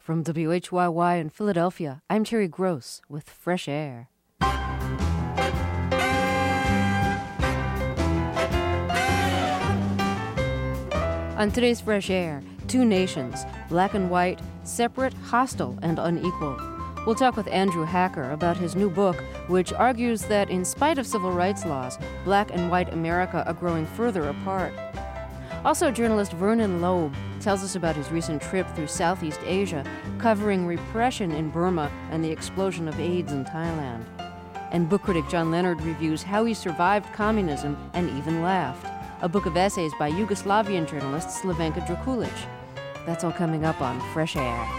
From WHYY in Philadelphia, I'm Terry Gross with Fresh Air. On today's Fresh Air, two nations, black and white, separate, hostile, and unequal. We'll talk with Andrew Hacker about his new book, which argues that in spite of civil rights laws, black and white America are growing further apart. Also, journalist Vernon Loeb tells us about his recent trip through Southeast Asia, covering repression in Burma and the explosion of AIDS in Thailand. And book critic John Leonard reviews how he survived communism and even laughed. A book of essays by Yugoslavian journalist Slavenka Drakulic. That's all coming up on Fresh Air.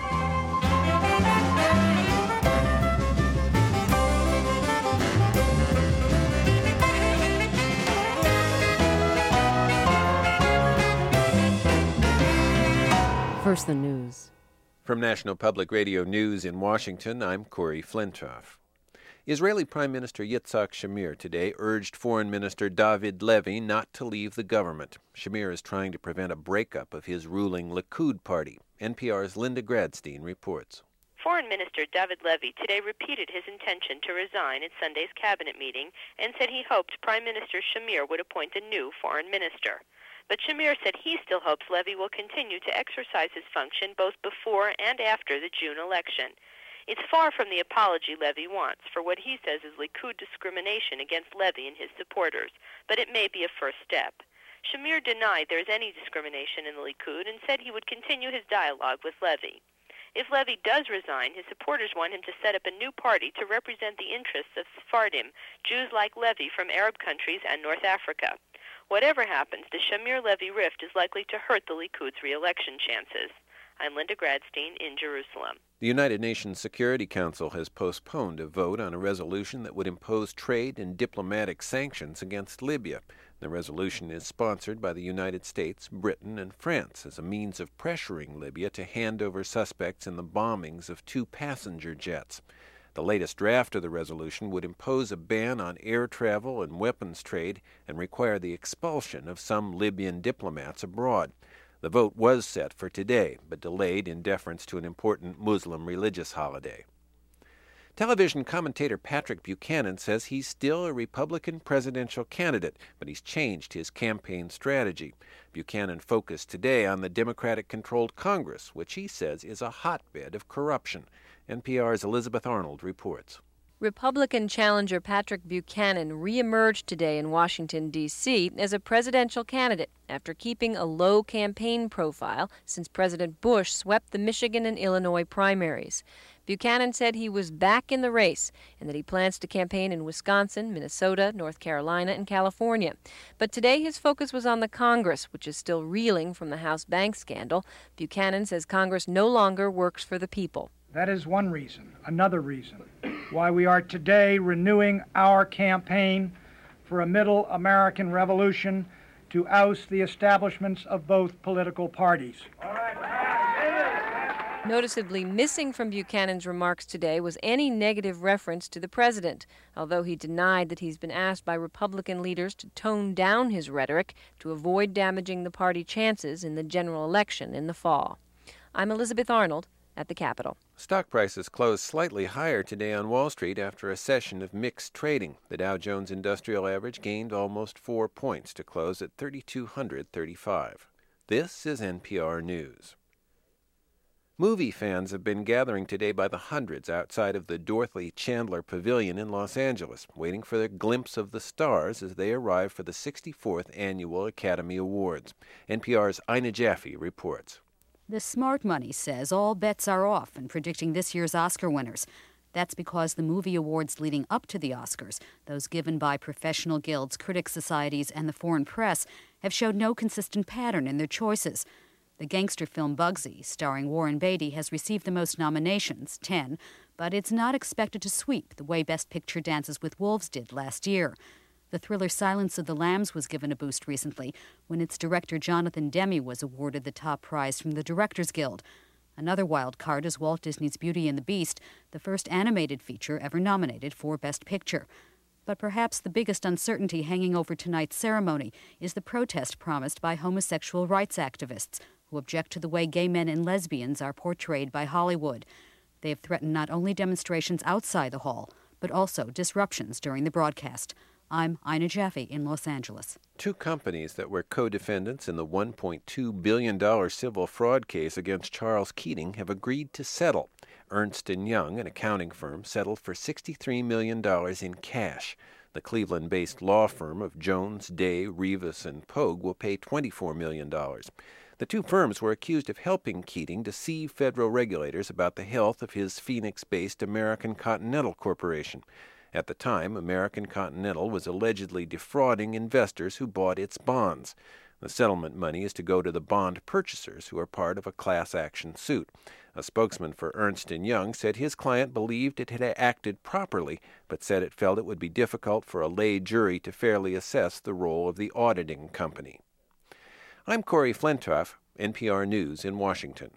First, the news. From National Public Radio News in Washington, I'm Corey Flintoff. Israeli Prime Minister Yitzhak Shamir today urged Foreign Minister David Levy not to leave the government. Shamir is trying to prevent a breakup of his ruling Likud party. NPR's Linda Gradstein reports. Foreign Minister David Levy today repeated his intention to resign at Sunday's cabinet meeting and said he hoped Prime Minister Shamir would appoint a new foreign minister. But Shamir said he still hopes Levy will continue to exercise his function both before and after the June election. It's far from the apology Levy wants for what he says is Likud discrimination against Levy and his supporters, but it may be a first step. Shamir denied there is any discrimination in the Likud and said he would continue his dialogue with Levy. If Levy does resign, his supporters want him to set up a new party to represent the interests of Sephardim, Jews like Levy from Arab countries and North Africa. Whatever happens, the Shamir-Levy rift is likely to hurt the Likud's re-election chances. I'm Linda Gradstein in Jerusalem. The United Nations Security Council has postponed a vote on a resolution that would impose trade and diplomatic sanctions against Libya. The resolution is sponsored by the United States, Britain, and France as a means of pressuring Libya to hand over suspects in the bombings of 2 passenger jets. The latest draft of the resolution would impose a ban on air travel and weapons trade and require the expulsion of some Libyan diplomats abroad. The vote was set for today, but delayed in deference to an important Muslim religious holiday. Television commentator Patrick Buchanan says he's still a Republican presidential candidate, but he's changed his campaign strategy. Buchanan focused today on the Democratic-controlled Congress, which he says is a hotbed of corruption. NPR's Elizabeth Arnold reports. Republican challenger Patrick Buchanan reemerged today in Washington, D.C. as a presidential candidate after keeping a low campaign profile since President Bush swept the Michigan and Illinois primaries. Buchanan said he was back in the race and that he plans to campaign in Wisconsin, Minnesota, North Carolina, and California. But today his focus was on the Congress, which is still reeling from the House bank scandal. Buchanan says Congress no longer works for the people. That is one reason, another reason, why we are today renewing our campaign for a middle American revolution to oust the establishments of both political parties. Noticeably missing from Buchanan's remarks today was any negative reference to the president, although he denied that he's been asked by Republican leaders to tone down his rhetoric to avoid damaging the party chances in the general election in the fall. I'm Elizabeth Arnold at the Capitol. Stock prices closed slightly higher today on Wall Street after a session of mixed trading. The Dow Jones Industrial Average gained almost 4 points to close at 3,235. This is NPR News. Movie fans have been gathering today by the hundreds outside of the Dorothy Chandler Pavilion in Los Angeles, waiting for their glimpse of the stars as they arrive for the 64th Annual Academy Awards. NPR's Ina Jaffe reports. The smart money says all bets are off in predicting this year's Oscar winners. That's because the movie awards leading up to the Oscars, those given by professional guilds, critics societies, and the foreign press, have showed no consistent pattern in their choices. The gangster film Bugsy, starring Warren Beatty, has received the most nominations, 10, but it's not expected to sweep the way Best Picture Dances with Wolves did last year. The thriller Silence of the Lambs was given a boost recently when its director Jonathan Demme was awarded the top prize from the Directors Guild. Another wild card is Walt Disney's Beauty and the Beast, the first animated feature ever nominated for Best Picture. But perhaps the biggest uncertainty hanging over tonight's ceremony is the protest promised by homosexual rights activists. who object to the way gay men and lesbians are portrayed by Hollywood. They have threatened not only demonstrations outside the hall, but also disruptions during the broadcast. I'm Ina Jaffe in Los Angeles. Two companies that were co-defendants in the $1.2 billion civil fraud case against Charles Keating have agreed to settle. Ernst & Young, an accounting firm, settled for $63 million in cash. The Cleveland-based law firm of Jones, Day, Rivas, and Pogue will pay $24 million. The two firms were accused of helping Keating deceive federal regulators about the health of his Phoenix-based American Continental Corporation. At the time, American Continental was allegedly defrauding investors who bought its bonds. The settlement money is to go to the bond purchasers who are part of a class action suit. A spokesman for Ernst & Young said his client believed it had acted properly, but said it felt it would be difficult for a lay jury to fairly assess the role of the auditing company. I'm Corey Flintoff, NPR News in Washington.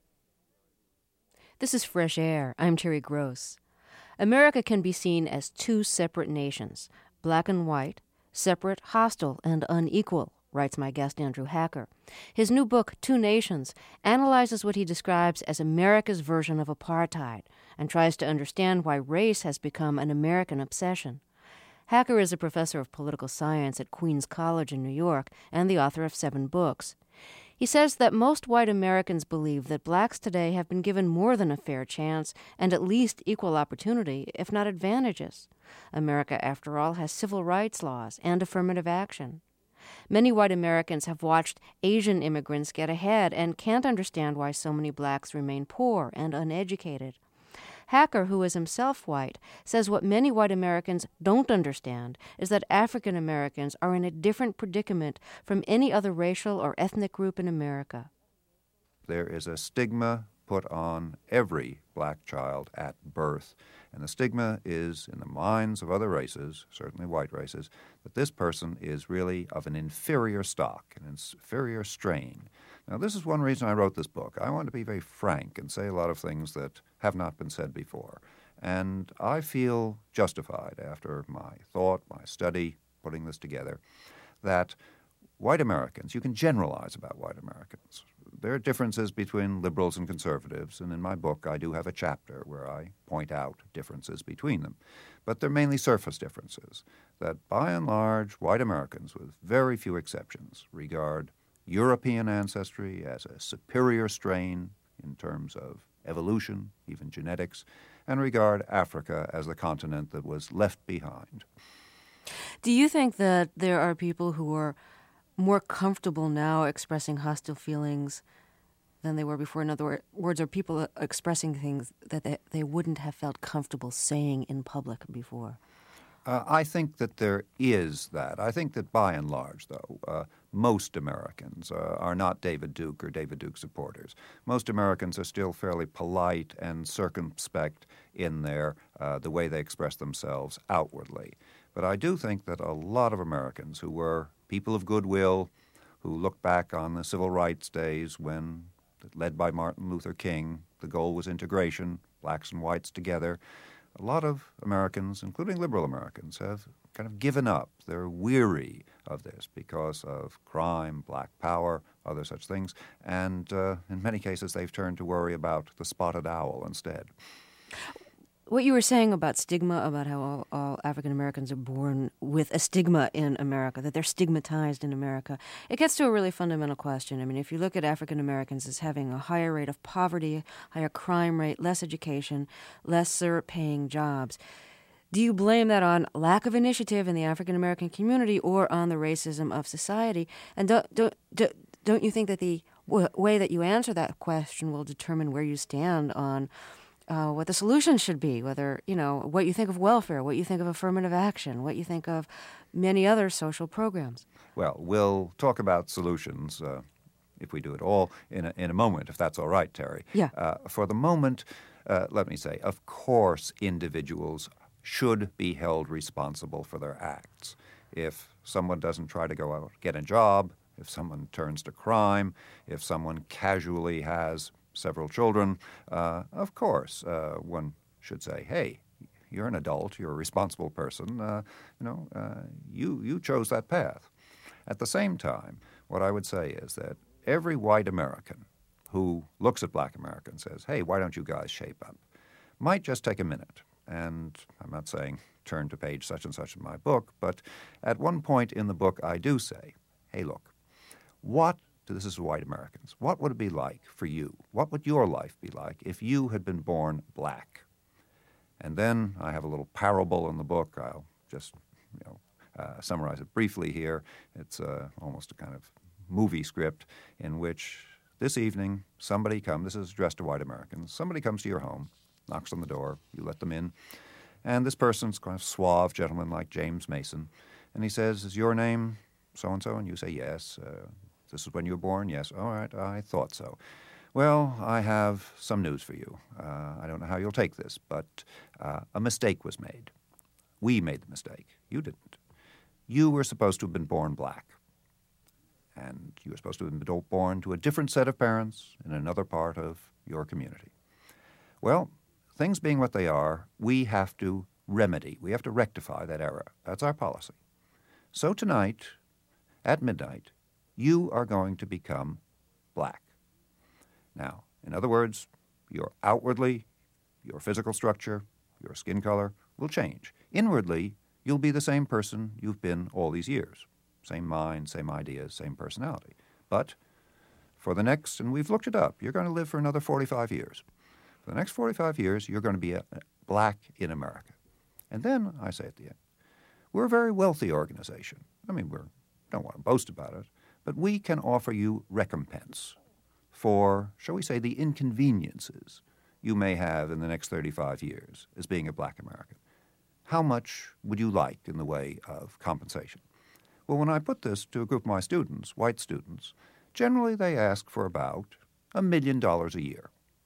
This is Fresh Air. I'm Terry Gross. America can be seen as two separate nations, black and white, separate, hostile, and unequal, writes my guest Andrew Hacker. His new book, Two Nations, analyzes what he describes as America's version of apartheid and tries to understand why race has become an American obsession. Hacker is a professor of political science at Queens College in New York and the author of 7 books. He says that most white Americans believe that blacks today have been given more than a fair chance and at least equal opportunity, if not advantages. America, after all, has civil rights laws and affirmative action. Many white Americans have watched Asian immigrants get ahead and can't understand why so many blacks remain poor and uneducated. Hacker, who is himself white, says what many white Americans don't understand is that African Americans are in a different predicament from any other racial or ethnic group in America. There is a stigma put on every black child at birth, and the stigma is in the minds of other races, certainly white races, that this person is really of an inferior stock, an inferior strain. Now, this is one reason I wrote this book. I want to be very frank and say a lot of things that have not been said before. And I feel justified after my thought, my study, putting this together, that white Americans, you can generalize about white Americans. There are differences between liberals and conservatives, and in my book I do have a chapter where I point out differences between them. But they're mainly surface differences, that by and large white Americans, with very few exceptions, regard European ancestry as a superior strain in terms of evolution, even genetics, and regard Africa as the continent that was left behind. Do you think that there are people who are more comfortable now expressing hostile feelings than they were before? In other words, are people expressing things that they wouldn't have felt comfortable saying in public before? I think that there is that. I think that by and large, though, most Americans are not David Duke or David Duke supporters. Most Americans are still fairly polite and circumspect in the way they express themselves outwardly. But I do think that a lot of Americans who were people of goodwill, who look back on the civil rights days when, led by Martin Luther King, the goal was integration, blacks and whites together. A lot of Americans, including liberal Americans, have kind of given up. They're weary of this because of crime, black power, other such things. And in many cases, they've turned to worry about the spotted owl instead. What you were saying about stigma, about how all African Americans are born with a stigma in America, that they're stigmatized in America, it gets to a really fundamental question. I mean, if you look at African Americans as having a higher rate of poverty, higher crime rate, less education, lesser paying jobs, do you blame that on lack of initiative in the African American community or on the racism of society? And don't you think that the way that you answer that question will determine where you stand on what the solution should be, whether, what you think of welfare, what you think of affirmative action, what you think of many other social programs? Well, we'll talk about solutions, if we do it all, in a moment, if that's all right, Terry. Yeah. For the moment, let me say, of course individuals should be held responsible for their acts. If someone doesn't try to go out, get a job, if someone turns to crime, if someone casually has several children, of course, one should say, hey, you're an adult, you're a responsible person, you chose that path. At the same time, what I would say is that every white American who looks at black America and says, hey, why don't you guys shape up, might just take a minute. And I'm not saying turn to page such and such in my book, but at one point in the book I do say, hey, look, this is white Americans, what would it be like for you? What would your life be like if you had been born black? And then I have a little parable in the book. I'll just summarize it briefly here. It's almost a kind of movie script in which this evening this is addressed to white Americans, somebody comes to your home, knocks on the door, you let them in, and this person's kind of suave gentleman like James Mason, and he says, is your name so-and-so? And you say, yes. This is when you were born? Yes. All right, I thought so. Well, I have some news for you. I don't know how you'll take this, but a mistake was made. We made the mistake. You didn't. You were supposed to have been born black. And you were supposed to have been born to a different set of parents in another part of your community. Well, things being what they are, we have to rectify that error. That's our policy. So tonight, at midnight, you are going to become black. Now, in other words, your physical structure, your skin color will change. Inwardly, you'll be the same person you've been all these years. Same mind, same ideas, same personality. But for the next, and we've looked it up, you're going to live for another 45 years. For the next 45 years, you're going to be black in America. And then, I say at the end, we're a very wealthy organization. I mean, we don't want to boast about it, but we can offer you recompense for, shall we say, the inconveniences you may have in the next 35 years as being a black American. How much would you like in the way of compensation? Well, when I put this to a group of my students, white students, generally they ask for about $1 million a year.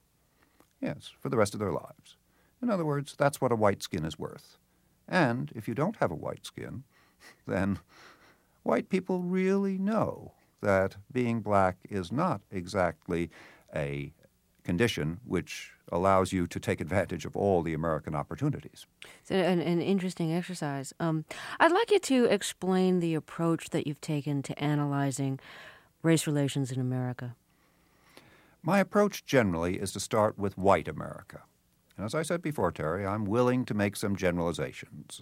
Yes, for the rest of their lives. In other words, that's what a white skin is worth. And if you don't have a white skin, then white people really know that being black is not exactly a condition which allows you to take advantage of all the American opportunities. It's an interesting exercise. I'd like you to explain the approach that you've taken to analyzing race relations in America. My approach generally is to start with white America. And as I said before, Terry, I'm willing to make some generalizations.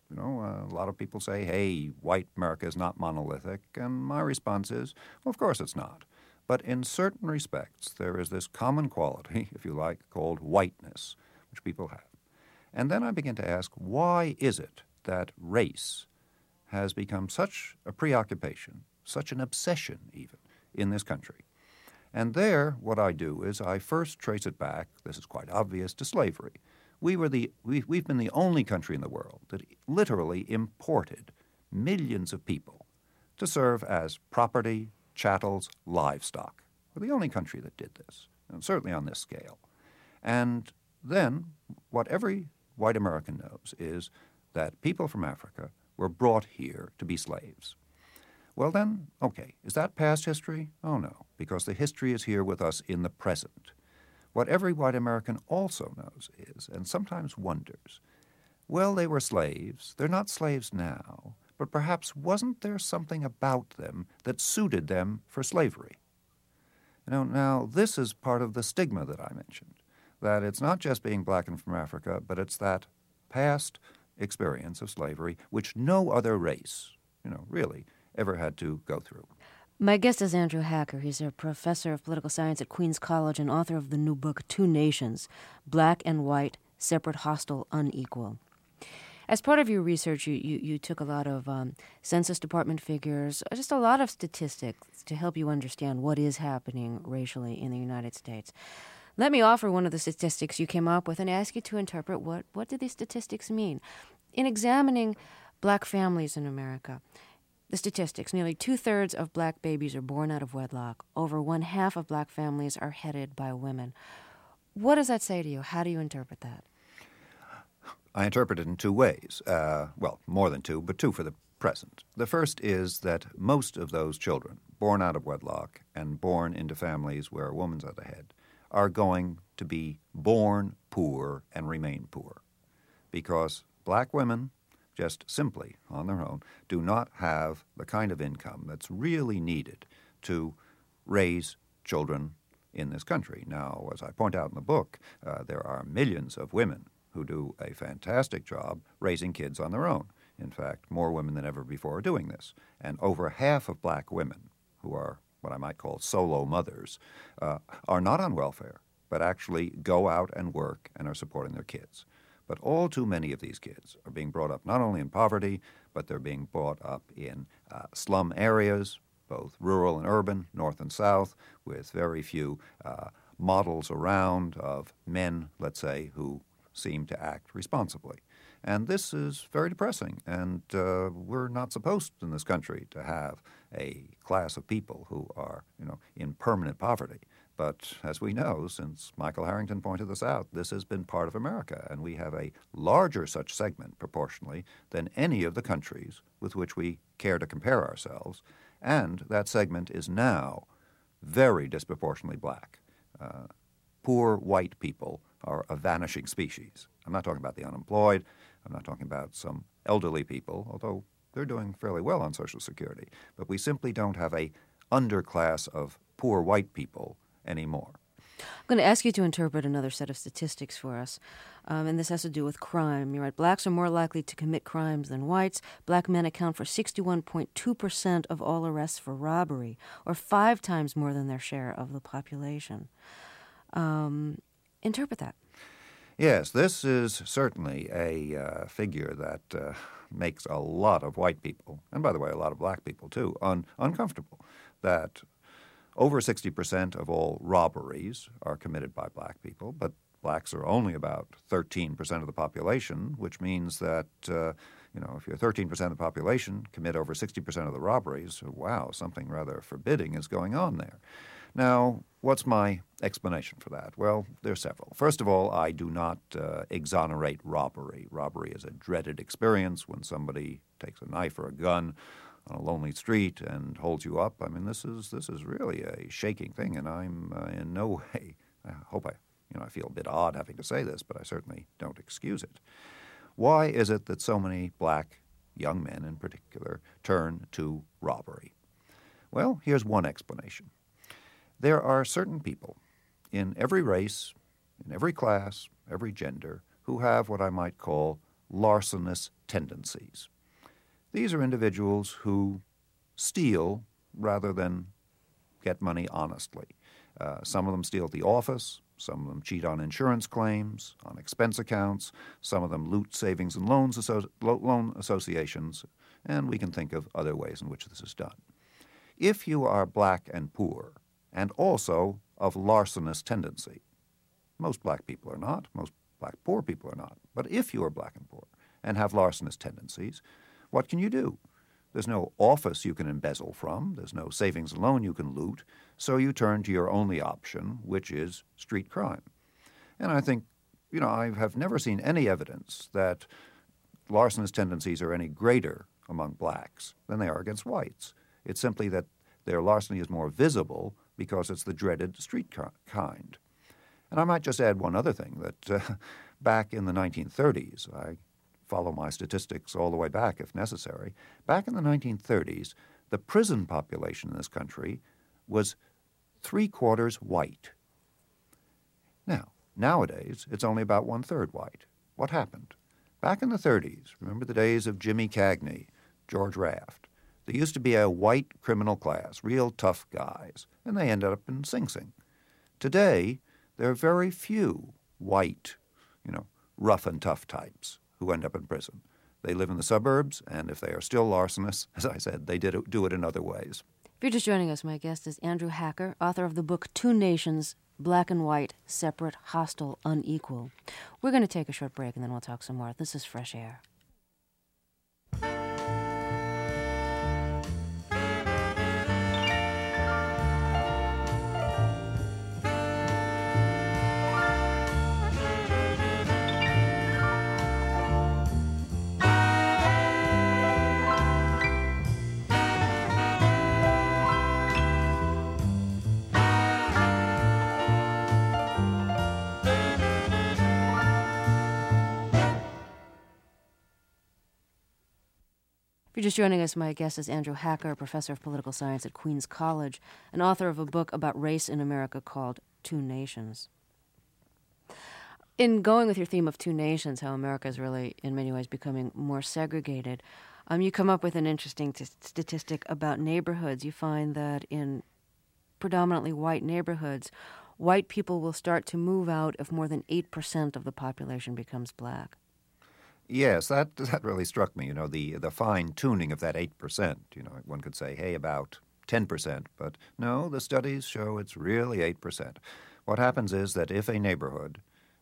A lot of people say, hey, white America is not monolithic. And my response is, well, of course it's not. But in certain respects, there is this common quality, if you like, called whiteness, which people have. And then I begin to ask, why is it that race has become such a preoccupation, such an obsession even, in this country? And there, what I do is I first trace it back, this is quite obvious, to slavery. We've been the only country in the world that literally imported millions of people to serve as property, chattels, livestock. We're the only country that did this, and certainly on this scale. And then what every white American knows is that people from Africa were brought here to be slaves. Well then, okay, is that past history? Oh no, because the history is here with us in the present. What every white American also knows is, and sometimes wonders, well, they were slaves, they're not slaves now, but perhaps wasn't there something about them that suited them for slavery? Now this is part of the stigma that I mentioned, that it's not just being black and from Africa, but it's that past experience of slavery which no other race, really ever had to go through. My guest is Andrew Hacker. He's a professor of political science at Queens College and author of the new book, Two Nations, Black and White, Separate, Hostile, Unequal. As part of your research, you took a lot of Census Department figures, just a lot of statistics to help you understand what is happening racially in the United States. Let me offer one of the statistics you came up with and ask you to interpret what do these statistics mean. In examining black families in America, the statistics, nearly 2/3 of black babies are born out of wedlock. Over 1/2 of black families are headed by women. What does that say to you? How do you interpret that? I interpret it in two ways. Well, more than two, but two for the present. The first is that most of those children born out of wedlock and born into families where a woman's at the head are going to be born poor and remain poor. Because black women, just simply on their own, do not have the kind of income that's really needed to raise children in this country. Now, as I point out in the book, there are millions of women who do a fantastic job raising kids on their own. In fact, more women than ever before are doing this. And over half of black women who are what I might call solo mothers are not on welfare, but actually go out and work and are supporting their kids. But all too many of these kids are being brought up not only in poverty, but they're being brought up in slum areas, both rural and urban, north and south, with very few models around of men, let's say, who seem to act responsibly. And this is very depressing, and we're not supposed in this country to have a class of people who are, in permanent poverty. But as we know, since Michael Harrington pointed this out, this has been part of America, and we have a larger such segment proportionally than any of the countries with which we care to compare ourselves, and that segment is now very disproportionately black. Poor white people are a vanishing species. I'm not talking about the unemployed. I'm not talking about some elderly people, although they're doing fairly well on Social Security. But we simply don't have a underclass of poor white people anymore. I'm going to ask you to interpret another set of statistics for us, and this has to do with crime. You're right, blacks are more likely to commit crimes than whites. Black men account for 61.2% of all arrests for robbery, or 5 times more than their share of the population. Interpret that. Yes, this is certainly a figure that makes a lot of white people, and by the way, a lot of black people too, uncomfortable, that over 60% of all robberies are committed by black people, but blacks are only about 13% of the population, which means that, if you're 13% of the population, commit over 60% of the robberies, wow, something rather forbidding is going on there. Now, what's my explanation for that? Well, there's several. First of all, I do not exonerate robbery. Robbery is a dreaded experience when somebody takes a knife or a gun on a lonely street and holds you up. I mean, this is really a shaking thing, and I'm in no way, I feel a bit odd having to say this, but I certainly don't excuse it. Why is it that so many black young men in particular turn to robbery? Well, here's one explanation. There are certain people in every race, in every class, every gender, who have what I might call larcenous tendencies. These are individuals who steal rather than get money honestly. Some of them steal at the office. Some of them cheat on insurance claims, on expense accounts. Some of them loot savings and loan associations. And we can think of other ways in which this is done. If you are black and poor, and also of larcenous tendency, most black people are not, most black poor people are not, but if you are black and poor and have larcenous tendencies, what can you do? There's no office you can embezzle from. There's no savings and loan you can loot. So you turn to your only option, which is street crime. And I think, I have never seen any evidence that larcenous tendencies are any greater among blacks than they are against whites. It's simply that their larceny is more visible because it's the dreaded street kind. And I might just add one other thing, that back in the 1930s, I follow my statistics all the way back if necessary. Back in the 1930s, the prison population in this country was 3/4 white. Now, nowadays, it's only about 1/3 white. What happened? Back in the 30s, remember the days of Jimmy Cagney, George Raft, there used to be a white criminal class, real tough guys, and they ended up in Sing Sing. Today, there are very few white, rough and tough types who end up in prison. They live in the suburbs, and if they are still larcenous, as I said, they do it in other ways. If you're just joining us, my guest is Andrew Hacker, author of the book Two Nations, Black and White, Separate, Hostile, Unequal. We're going to take a short break, and then we'll talk some more. This is Fresh Air. If you're just joining us, my guest is Andrew Hacker, professor of political science at Queens College, and author of a book about race in America called Two Nations. In going with your theme of two nations, how America is really, in many ways, becoming more segregated, you come up with an interesting statistic about neighborhoods. You find that in predominantly white neighborhoods, white people will start to move out if more than 8% of the population becomes black. Yes, that really struck me, the fine-tuning of that 8%. One could say, hey, about 10%, but no, the studies show it's really 8%. What happens is that if a neighborhood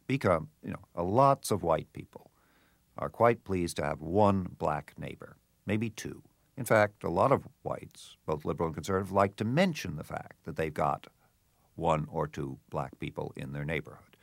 lots of white people are quite pleased to have one black neighbor, maybe two. In fact, a lot of whites, both liberal and conservative, like to mention the fact that they've got one or two black people in their neighborhood.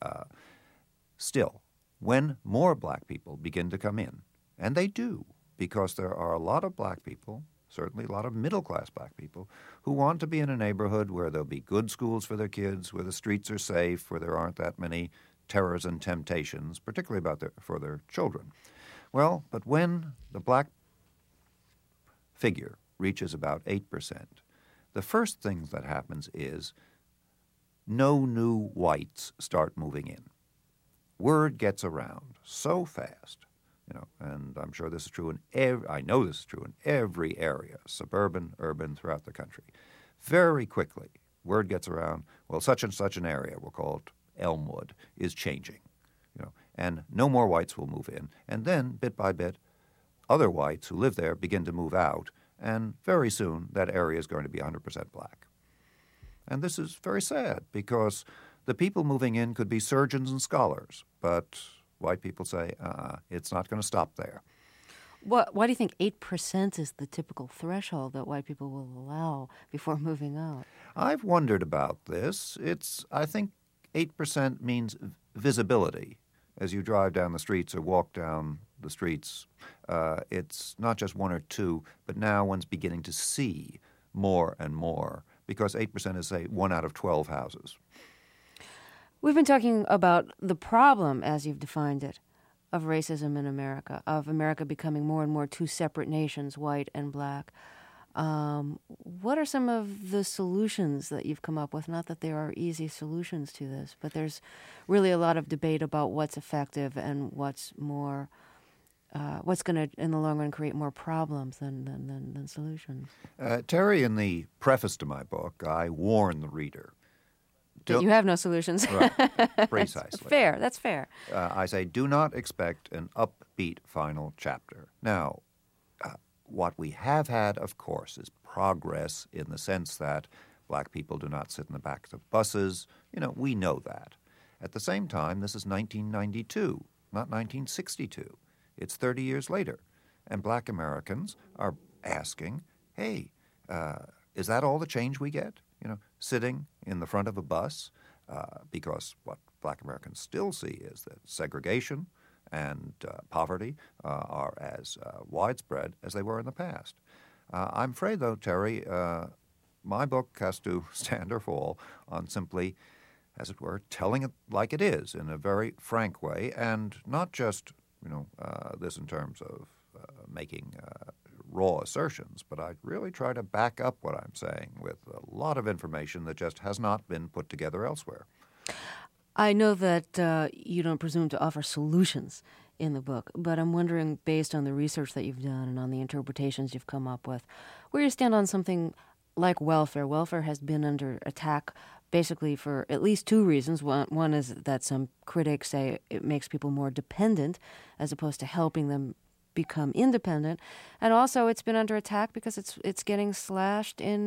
Still, when more black people begin to come in, and they do, because there are a lot of black people, certainly a lot of middle-class black people, who want to be in a neighborhood where there'll be good schools for their kids, where the streets are safe, where there aren't that many terrors and temptations, particularly for their children. Well, but when the black figure reaches about 8%, the first thing that happens is no new whites start moving in. Word gets around so fast, and I'm sure this is true I know this is true in every area, suburban, urban, throughout the country. Very quickly, word gets around, well, such and such an area, we'll call it Elmwood, is changing, and no more whites will move in. And then, bit by bit, other whites who live there begin to move out, and very soon that area is going to be 100% black. And this is very sad because the people moving in could be surgeons and scholars, but white people say, it's not going to stop there. Why do you think 8% is the typical threshold that white people will allow before moving out? I've wondered about this. I think 8% means visibility. As you drive down the streets or walk down the streets, it's not just one or two, but now one's beginning to see more and more, because 8% is, say, 1 out of 12 houses. We've been talking about the problem, as you've defined it, of racism in America, of America becoming more and more two separate nations, white and black. What are some of the solutions that you've come up with? Not that there are easy solutions to this, but there's really a lot of debate about what's effective and what's going to, in the long run, create more problems than solutions. Terry, in the preface to my book, I warn the reader. You have no solutions. Right, precisely. Fair, that's fair. I say, do not expect an upbeat final chapter. Now, what we have had, of course, is progress in the sense that black people do not sit in the back of buses. We know that. At the same time, this is 1992, not 1962. It's 30 years later. And black Americans are asking, hey, is that all the change we get? Sitting in the front of a bus, because what black Americans still see is that segregation and poverty are as widespread as they were in the past. I'm afraid, though, Terry, my book has to stand or fall on simply, as it were, telling it like it is in a very frank way, and not just, this in terms of making raw assertions, but I really try to back up what I'm saying with a lot of information that just has not been put together elsewhere. I know that you don't presume to offer solutions in the book, but I'm wondering, based on the research that you've done and on the interpretations you've come up with, where you stand on something like welfare. Welfare has been under attack basically for at least two reasons. One is that some critics say it makes people more dependent as opposed to helping them become independent, and also it's been under attack because it's getting slashed in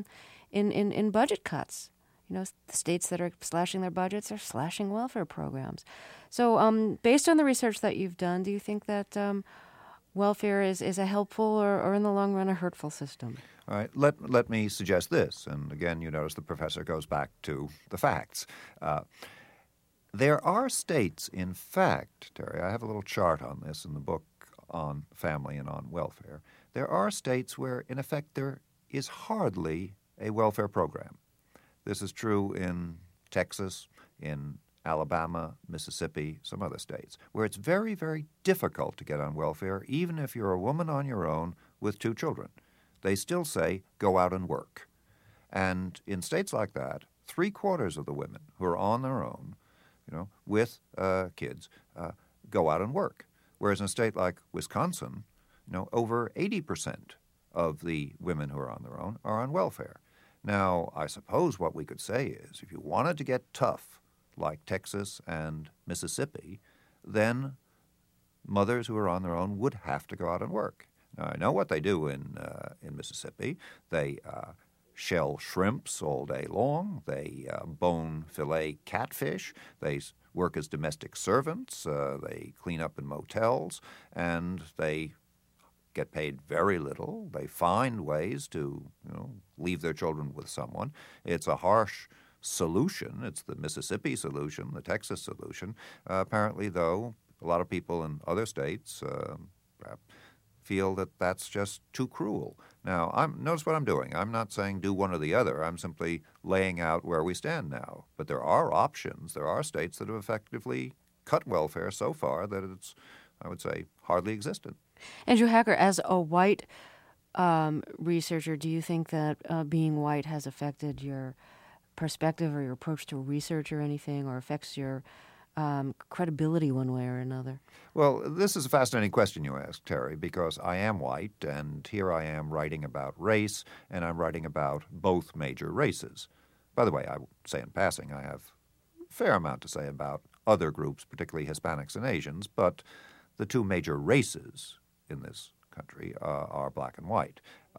budget cuts. The states that are slashing their budgets are slashing welfare programs. So, based on the research that you've done, do you think that welfare is a helpful or in the long run a hurtful system? All right. Let me suggest this, and again, you notice the professor goes back to the facts. There are states, in fact, Terry, I have a little chart on this in the book on family and on welfare. There are states where, in effect, there is hardly a welfare program. This is true in Texas, in Alabama, Mississippi, some other states, where it's very, very difficult to get on welfare, even if you're a woman on your own with 2 children. They still say, go out and work. And in states like that, 3/4 of the women who are on their own, with kids, go out and work. Whereas in a state like Wisconsin, over 80% of the women who are on their own are on welfare. Now, I suppose what we could say is, if you wanted to get tough, like Texas and Mississippi, then mothers who are on their own would have to go out and work. Now, I know what they do in Mississippi. They shell shrimps all day long. They bone fillet catfish. They work as domestic servants. They clean up in motels, and they get paid very little. They find ways to leave their children with someone. It's a harsh solution. It's the Mississippi solution, the Texas solution. Apparently, though, a lot of people in other states feel that that's just too cruel. Now, notice what I'm doing. I'm not saying do one or the other. I'm simply laying out where we stand now. But there are options. There are states that have effectively cut welfare so far that it's, I would say, hardly existent. Andrew Hacker, as a white researcher, do you think that being white has affected your perspective or your approach to research or anything, or affects your credibility one way or another? Well, this is a fascinating question you ask, Terry, because I am white, and here I am writing about race, and I'm writing about both major races. By the way, I would say in passing, I have a fair amount to say about other groups, particularly Hispanics and Asians, but the 2 major races in this country are black and white.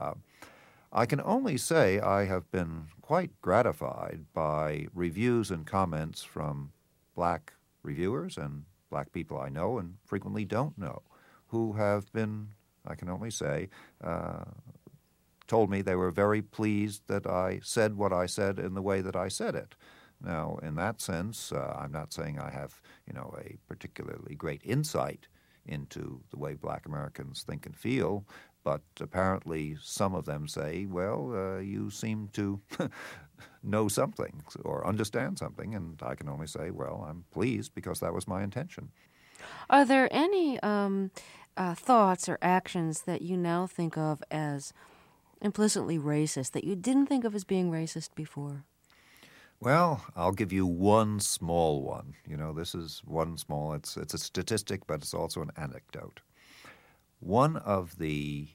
I can only say I have been quite gratified by reviews and comments from black reviewers and black people I know and frequently don't know, who have been, I can only say, told me they were very pleased that I said what I said in the way that I said it. Now, in that sense, I'm not saying I have, a particularly great insight into the way black Americans think and feel, but apparently some of them say, well, you seem to know something or understand something, and I can only say, well, I'm pleased because that was my intention. Are there any thoughts or actions that you now think of as implicitly racist that you didn't think of as being racist before? Well, I'll give you one small one. This is one small, it's a statistic, but it's also an anecdote. One of the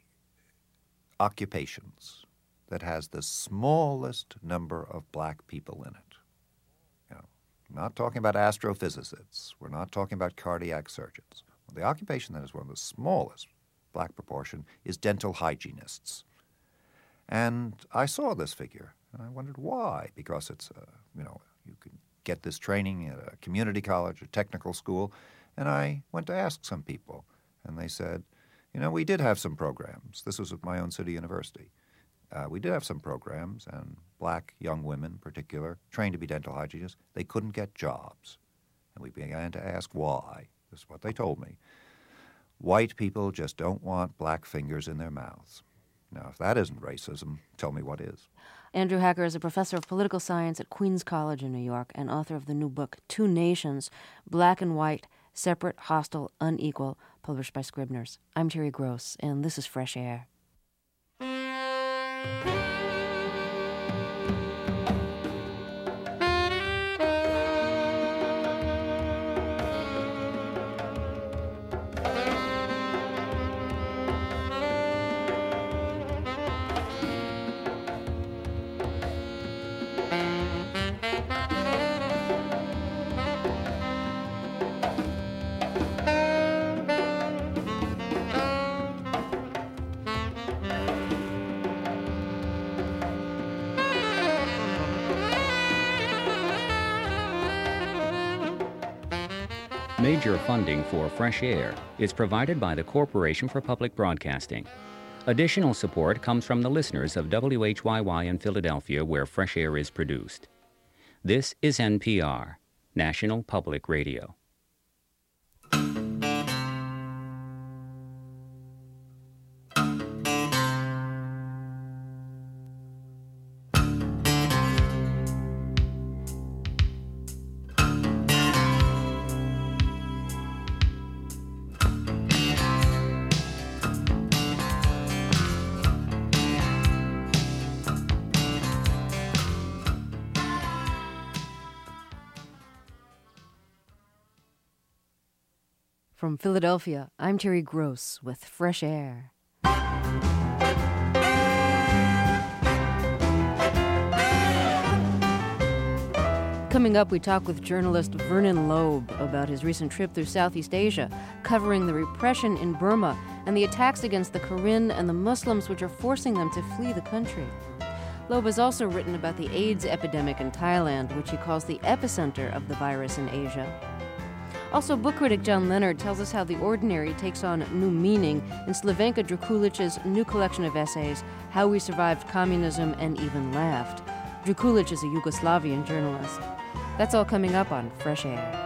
occupations that has the smallest number of black people in it, we're not talking about astrophysicists, we're not talking about cardiac surgeons. The occupation that is one of the smallest black proportion is dental hygienists. And I saw this figure, and I wondered why, because it's, you can get this training at a community college, a technical school, and I went to ask some people, and they said, we did have some programs. This was at my own city university. We did have some programs, and black young women in particular, trained to be dental hygienists, they couldn't get jobs. And we began to ask why. This is what they told me. White people just don't want black fingers in their mouths. Now, if that isn't racism, tell me what is. Andrew Hacker is a professor of political science at Queens College in New York and author of the new book, 2 Nations, Black and White, Separate, Hostile, Unequal, published by Scribner's. I'm Terry Gross, and this is Fresh Air. Major funding for Fresh Air is provided by the Corporation for Public Broadcasting. Additional support comes from the listeners of WHYY in Philadelphia, where Fresh Air is produced. This is NPR, National Public Radio. From Philadelphia, I'm Terry Gross with Fresh Air. Coming up, we talk with journalist Vernon Loeb about his recent trip through Southeast Asia, covering the repression in Burma and the attacks against the Karen and the Muslims which are forcing them to flee the country. Loeb has also written about the AIDS epidemic in Thailand, which he calls the epicenter of the virus in Asia. Also, book critic John Leonard tells us how The Ordinary takes on new meaning in Slavenka Drkulić's new collection of essays, How We Survived Communism and Even Laughed. Drkulić is a Yugoslavian journalist. That's all coming up on Fresh Air.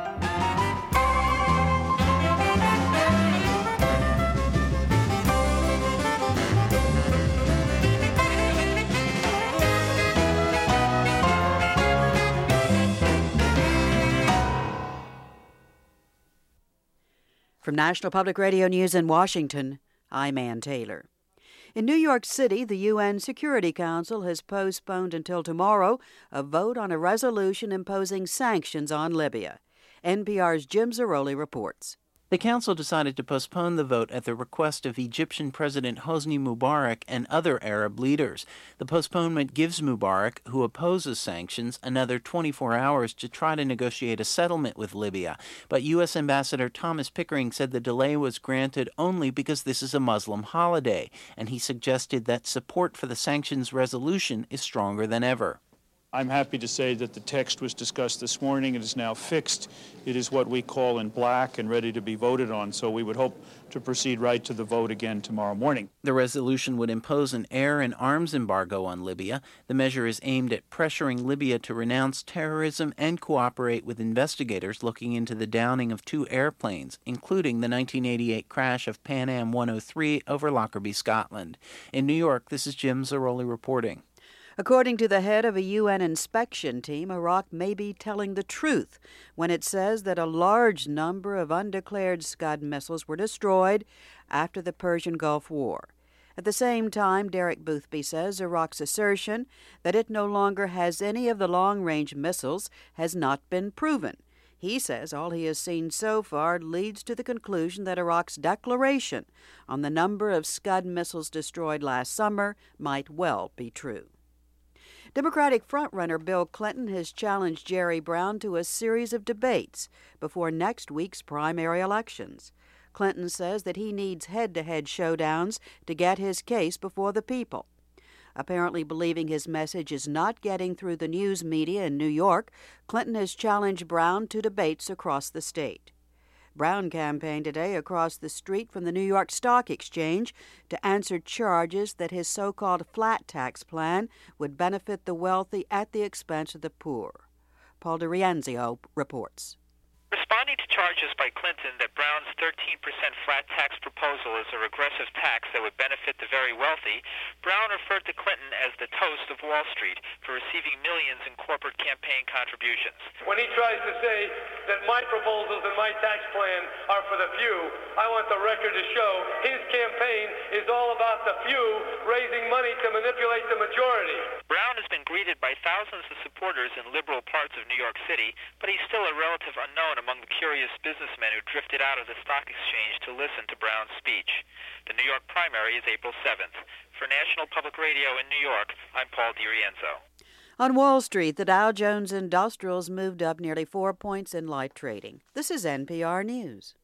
From National Public Radio News in Washington, I'm Ann Taylor. In New York City, the UN Security Council has postponed until tomorrow a vote on a resolution imposing sanctions on Libya. NPR's Jim Zarroli reports. The Council decided to postpone the vote at the request of Egyptian President Hosni Mubarak and other Arab leaders. The postponement gives Mubarak, who opposes sanctions, another 24 hours to try to negotiate a settlement with Libya. But U.S. Ambassador Thomas Pickering said the delay was granted only because this is a Muslim holiday, and he suggested that support for the sanctions resolution is stronger than ever. I'm happy to say that the text was discussed this morning. It is now fixed. It is what we call in black and ready to be voted on, so we would hope to proceed right to the vote again tomorrow morning. The resolution would impose an air and arms embargo on Libya. The measure is aimed at pressuring Libya to renounce terrorism and cooperate with investigators looking into the downing of 2 airplanes, including the 1988 crash of Pan Am 103 over Lockerbie, Scotland. In New York, this is Jim Zarroli reporting. According to the head of a UN inspection team, Iraq may be telling the truth when it says that a large number of undeclared Scud missiles were destroyed after the Persian Gulf War. At the same time, Derek Boothby says Iraq's assertion that it no longer has any of the long-range missiles has not been proven. He says all he has seen so far leads to the conclusion that Iraq's declaration on the number of Scud missiles destroyed last summer might well be true. Democratic frontrunner Bill Clinton has challenged Jerry Brown to a series of debates before next week's primary elections. Clinton says that he needs head-to-head showdowns to get his case before the people. Apparently believing his message is not getting through the news media in New York, Clinton has challenged Brown to debates across the state. Brown campaigned today across the street from the New York Stock Exchange to answer charges that his so-called flat tax plan would benefit the wealthy at the expense of the poor. Paul DiRienzio reports. Responding to charges by Clinton that Brown's 13% flat tax proposal is a regressive tax that would benefit the very wealthy, Brown referred to Clinton as the toast of Wall Street for receiving millions in corporate campaign contributions. When he tries to say that my proposals and my tax plan are for the few, I want the record to show his campaign is all about the few raising money to manipulate the majority. Brown has been greeted by thousands of supporters in liberal parts of New York City, but he's still a relative unknown among the curious businessmen who drifted out of the stock exchange to listen to Brown's speech. The New York primary is April 7th. For National Public Radio in New York, I'm Paul DiRienzo. On Wall Street, the Dow Jones Industrials moved up nearly 4 points in light trading. This is NPR News.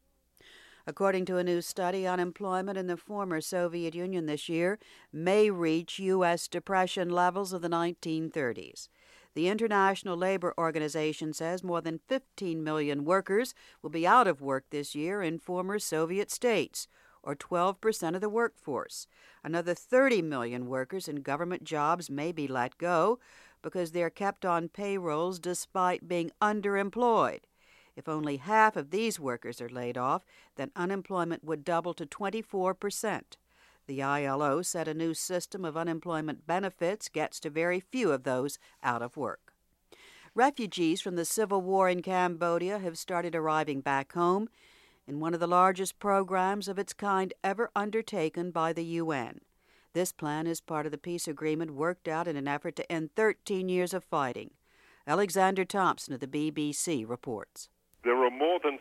According to a new study, unemployment in the former Soviet Union this year may reach U.S. Depression levels of the 1930s. The International Labor Organization says more than 15 million workers will be out of work this year in former Soviet states, or 12% of the workforce. Another 30 million workers in government jobs may be let go because they're kept on payrolls despite being underemployed. If only half of these workers are laid off, then unemployment would double to 24%. The ILO said a new system of unemployment benefits gets to very few of those out of work. Refugees from the civil war in Cambodia have started arriving back home in one of the largest programs of its kind ever undertaken by the UN. This plan is part of the peace agreement worked out in an effort to end 13 years of fighting. Alexander Thompson of the BBC reports. There are more than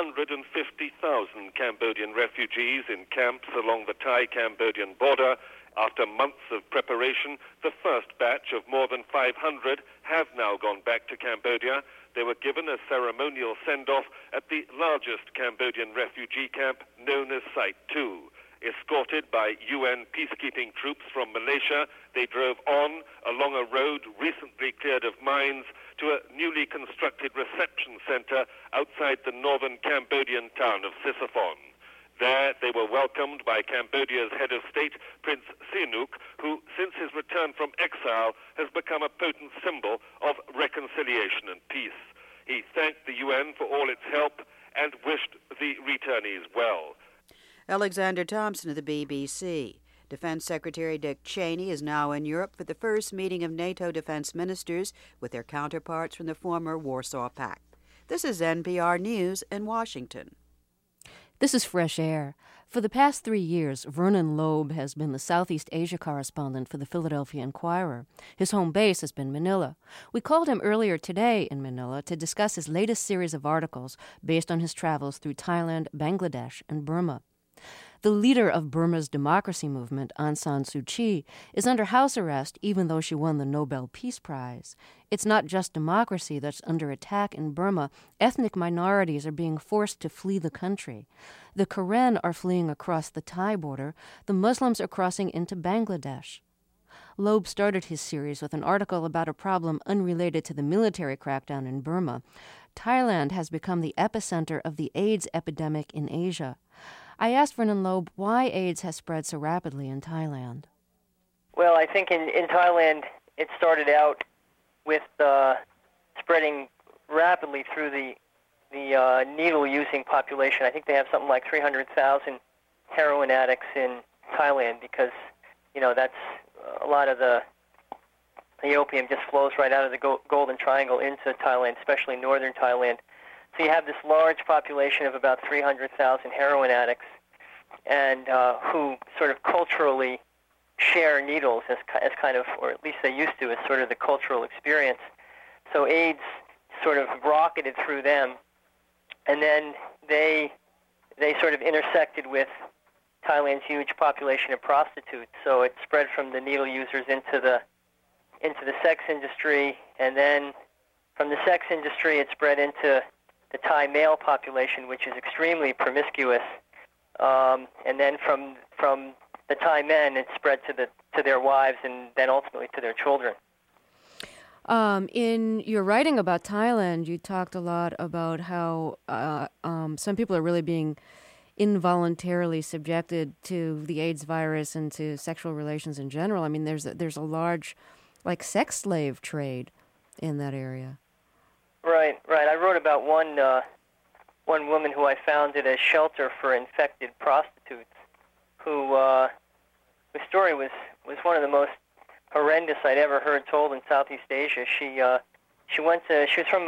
350,000 Cambodian refugees in camps along the Thai-Cambodian border. After months of preparation, the first batch of more than 500 have now gone back to Cambodia. They were given a ceremonial send-off at the largest Cambodian refugee camp known as Site 2. Escorted by UN peacekeeping troops from Malaysia, they drove on along a road recently cleared of mines to a newly constructed reception center outside the northern Cambodian town of Sisophon. There, they were welcomed by Cambodia's head of state, Prince Sihanouk, who, since his return from exile, has become a potent symbol of reconciliation and peace. He thanked the UN for all its help and wished the returnees well. Alexander Thompson of the BBC. Defense Secretary Dick Cheney is now in Europe for the first meeting of NATO defense ministers with their counterparts from the former Warsaw Pact. This is NPR News in Washington. This is Fresh Air. For the past 3 years, Vernon Loeb has been the Southeast Asia correspondent for the Philadelphia Inquirer. His home base has been Manila. We called him earlier today in Manila to discuss his latest series of articles based on his travels through Thailand, Bangladesh, and Burma. The leader of Burma's democracy movement, Aung San Suu Kyi, is under house arrest even though she won the Nobel Peace Prize. It's not just democracy that's under attack in Burma. Ethnic minorities are being forced to flee the country. The Karen are fleeing across the Thai border. The Muslims are crossing into Bangladesh. Loeb started his series with an article about a problem unrelated to the military crackdown in Burma. Thailand has become the epicenter of the AIDS epidemic in Asia. I asked Vernon Loeb why AIDS has spread so rapidly in Thailand. Well, I think in Thailand it started out with spreading rapidly through the needle-using population. I think they have something like 300,000 heroin addicts in Thailand because, that's a lot of the opium just flows right out of the Golden Triangle into Thailand, especially northern Thailand. So you have this large population of about 300,000 heroin addicts, and who sort of culturally share needles as kind of, or at least they used to, as sort of the cultural experience. So AIDS sort of rocketed through them, and then they sort of intersected with Thailand's huge population of prostitutes. So it spread from the needle users into the sex industry, and then from the sex industry it spread into the Thai male population, which is extremely promiscuous, and then from the Thai men, it spread to their wives, and then ultimately to their children. In your writing about Thailand, you talked a lot about how some people are really being involuntarily subjected to the AIDS virus and to sexual relations in general. I mean, there's a large, sex slave trade in that area. Right. I wrote about one woman who I founded a shelter for infected prostitutes, whose story was one of the most horrendous I'd ever heard told in Southeast Asia. She's from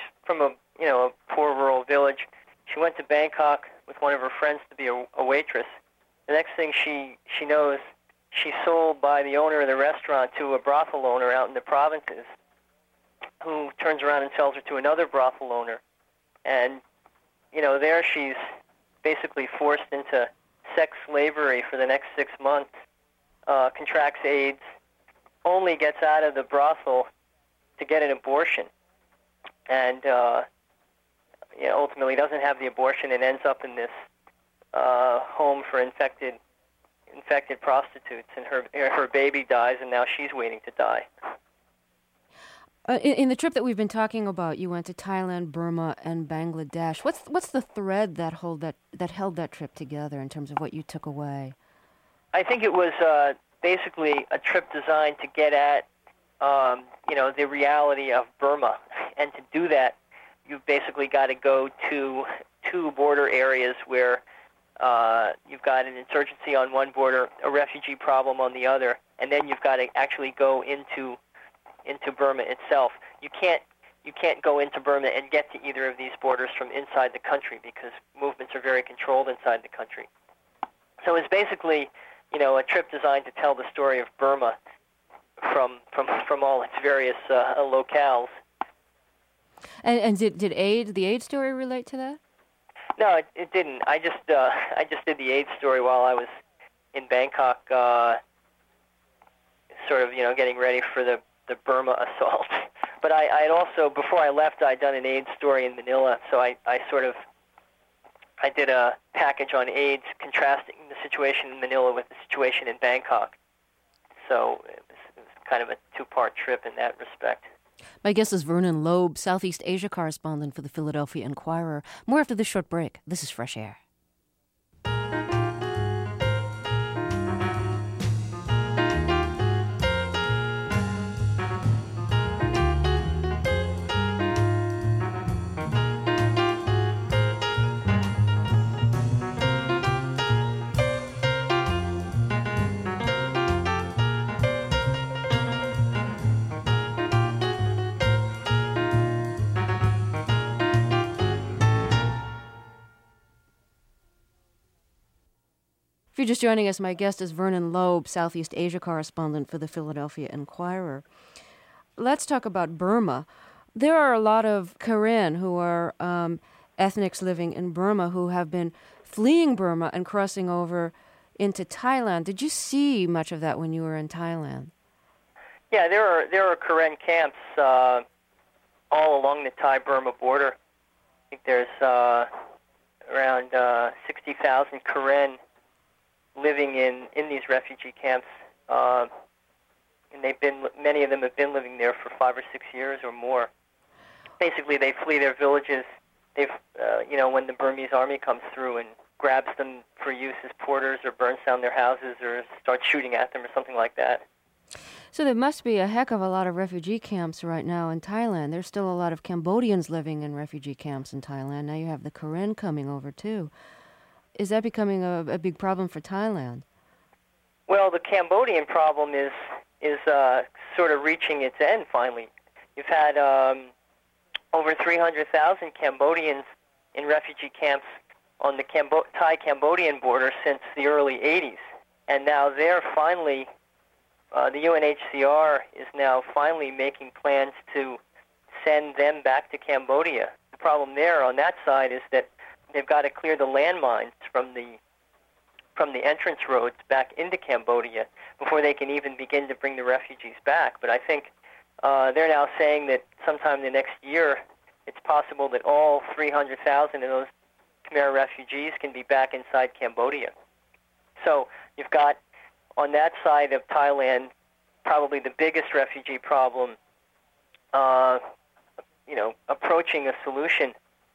a poor rural village. She went to Bangkok with one of her friends to be a waitress. The next thing she knows, she's sold by the owner of the restaurant to a brothel owner out in the provinces, who turns around and sells her to another brothel owner. And, there she's basically forced into sex slavery for the next 6 months, contracts AIDS, only gets out of the brothel to get an abortion, and ultimately doesn't have the abortion and ends up in this home for infected prostitutes, and her baby dies, and now she's waiting to die. In the trip that we've been talking about, you went to Thailand, Burma, and Bangladesh. What's the thread that held that trip together in terms of what you took away? I think it was basically a trip designed to get at the reality of Burma, and to do that, you've basically got to go to two border areas where you've got an insurgency on one border, a refugee problem on the other, and then you've got to actually go into Burma itself. You can't go into Burma and get to either of these borders from inside the country because movements are very controlled inside the country. So it's basically, a trip designed to tell the story of Burma from all its various locales. And did the aid story relate to that? No, it didn't. I just did the aid story while I was in Bangkok, sort of, getting ready for the Burma assault. But I had also, before I left, I'd done an AIDS story in Manila, so I did a package on AIDS, contrasting the situation in Manila with the situation in Bangkok. So it was kind of a two-part trip in that respect. My guest is Vernon Loeb, Southeast Asia correspondent for the Philadelphia Inquirer. More after this short break. This is Fresh Air. If you're just joining us, my guest is Vernon Loeb, Southeast Asia correspondent for the Philadelphia Inquirer. Let's talk about Burma. There are a lot of Karen who are ethnics living in Burma who have been fleeing Burma and crossing over into Thailand. Did you see much of that when you were in Thailand? Yeah, there are Karen camps all along the Thai-Burma border. I think there's around 60,000 Karen living in these refugee camps, and many of them have been living there for 5 or 6 years or more. Basically, they flee their villages. When the Burmese army comes through and grabs them for use as porters, or burns down their houses, or starts shooting at them, or something like that. So there must be a heck of a lot of refugee camps right now in Thailand. There's still a lot of Cambodians living in refugee camps in Thailand. Now you have the Karen coming over too. Is that becoming a big problem for Thailand? Well, the Cambodian problem is sort of reaching its end finally. You've had over 300,000 Cambodians in refugee camps on the Thai-Cambodian border since the early 80s. And now they're finally, the UNHCR is now finally making plans to send them back to Cambodia. The problem there on that side is that they've got to clear the landmines from the entrance roads back into Cambodia before they can even begin to bring the refugees back. But I think they're now saying that sometime in the next year, it's possible that all 300,000 of those Khmer refugees can be back inside Cambodia. So you've got, on that side of Thailand, probably the biggest refugee problem, approaching a solution.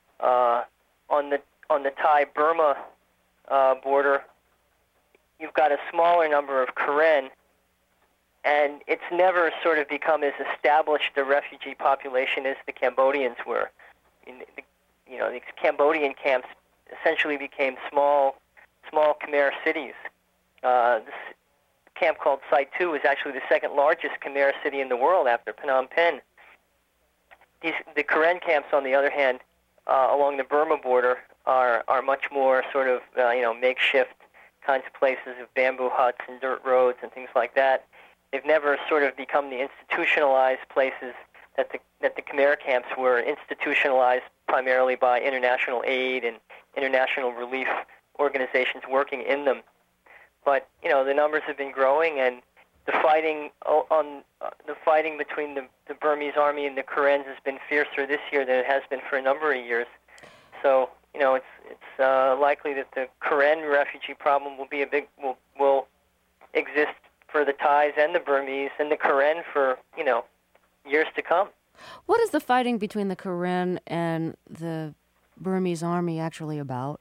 On the Thai-Burma border, you've got a smaller number of Karen, and it's never sort of become as established a refugee population as the Cambodians were. These Cambodian camps essentially became small Khmer cities. This camp called Site 2 is actually the second largest Khmer city in the world after Phnom Penh. The Karen camps, on the other hand, along the Burma border, are much more sort of makeshift kinds of places of bamboo huts and dirt roads and things like that. They've never sort of become the institutionalized places that the Khmer camps were, institutionalized primarily by international aid and international relief organizations working in them. But the numbers have been growing, and the fighting between the Burmese army and the Karens has been fiercer this year than it has been for a number of years. So it's likely that the Karen refugee problem will exist for the Thais and the Burmese and the Karen for years to come. What is the fighting between the Karen and the Burmese army actually about?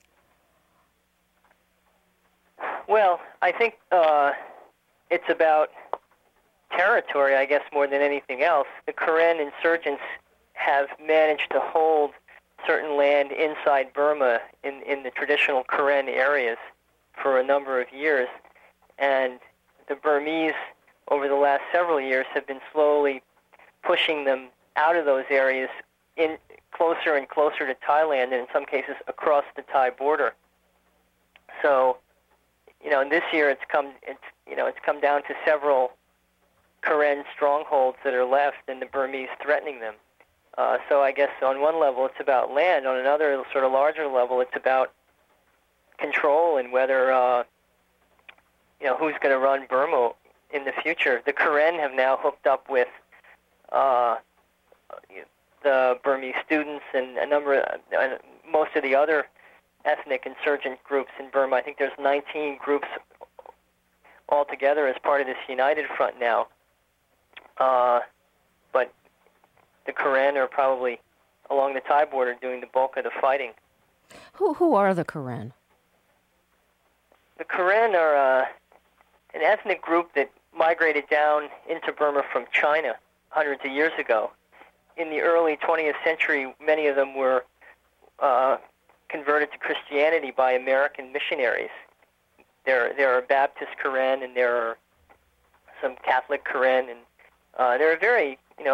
Well, I think it's about territory, I guess, more than anything else. The Karen insurgents have managed to hold certain land inside Burma in the traditional Karen areas for a number of years, and the Burmese, over the last several years, have been slowly pushing them out of those areas in closer and closer to Thailand, and in some cases across the Thai border. So, this year it's come down to several Karen strongholds that are left, and the Burmese threatening them. So I guess on one level it's about land. On another sort of larger level, it's about control and whether who's going to run Burma in the future. The Karen have now hooked up with the Burmese students and most of the other ethnic insurgent groups in Burma. I think there's 19 groups altogether as part of this United Front now. But the Karen are probably along the Thai border doing the bulk of the fighting. Who are the Karen? The Karen are an ethnic group that migrated down into Burma from China hundreds of years ago. In the early 20th century, many of them were converted to Christianity by American missionaries. There are Baptist Karen and there are some Catholic Karen, and they're very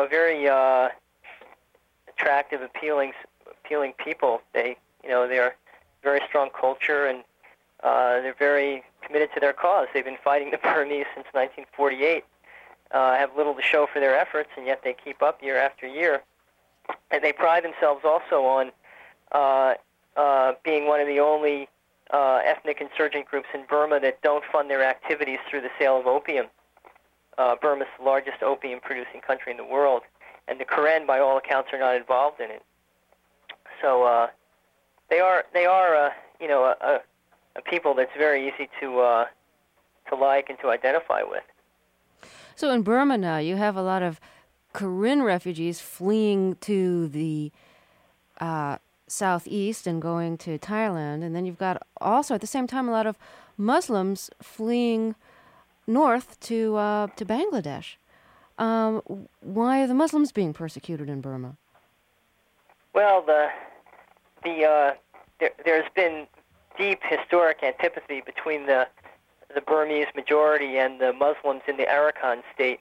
attractive, appealing people. They're very strong culture, and they're very committed to their cause. They've been fighting the Burmese since 1948. Have little to show for their efforts, and yet they keep up year after year. And they pride themselves also on being one of the only ethnic insurgent groups in Burma that don't fund their activities through the sale of opium. Burma's the largest opium-producing country in the world, and the Karen, by all accounts, are not involved in it. So they are a people that's very easy to like and to identify with. So in Burma now, you have a lot of Karen refugees fleeing to the southeast and going to Thailand, and then you've got also at the same time a lot of Muslims fleeing north to Bangladesh. Why are the Muslims being persecuted in Burma? Well, there's been deep historic antipathy between the Burmese majority and the Muslims in the Arakan state.